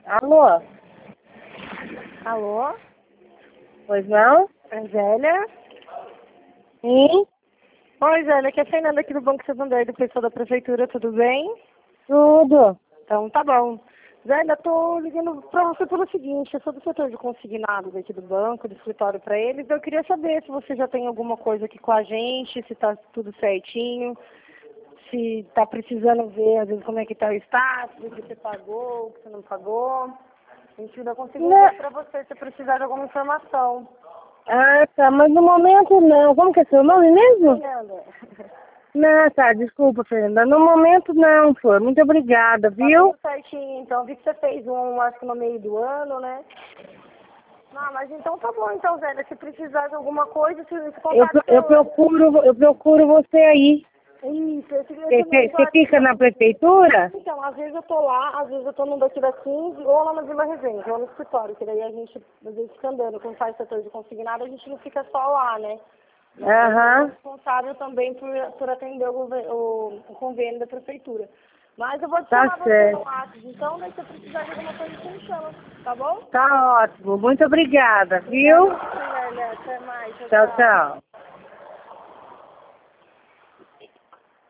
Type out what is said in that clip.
Alô? Alô? Pois não? É Zélia? Sim? Oi, Zélia, aqui é a Fernanda aqui do Banco Santander, do pessoal da Prefeitura, tudo bem? Tudo. Então, tá bom. Zélia, tô ligando pra você pelo seguinte, eu sou do setor de consignados aqui do banco, do escritório pra eles, eu queria saber se você já tem alguma coisa aqui com a gente, se tá tudo certinho, se tá precisando ver, às vezes, como é que tá o status, o que você pagou, o que você não pagou. A gente ainda conseguiu ver pra você se precisar de alguma informação. Ah, tá, mas no momento não. Como que é seu nome mesmo? Fernanda. Não, tá, desculpa, Fernanda. No momento não, foi. Muito obrigada, Tá viu? tudo certinho, então. Vi que você fez um, acho que no meio do ano, né? Ah, mas então tá bom, então, Zélia. Se precisar de alguma coisa, se contato Eu procuro você aí. Isso, esse mesmo Você fica na prefeitura? Então, às vezes eu tô lá, às vezes eu tô num daqui da 15 ou lá na Vila Resende, ou no escritório, que daí a gente, às vezes, fica andando. Quando faz setor de consignado, a gente não fica só lá, né? Aham. Eu sou responsável também por atender o convênio da prefeitura. Mas eu vou te Tá chamar você no certo. WhatsApp, então, daí se você precisar de alguma coisa, você me chama, tá bom? Tá ótimo. Muito obrigada, Obrigada viu? a você, Lélia. Até mais. Tchau, Tchau, tchau. tchau.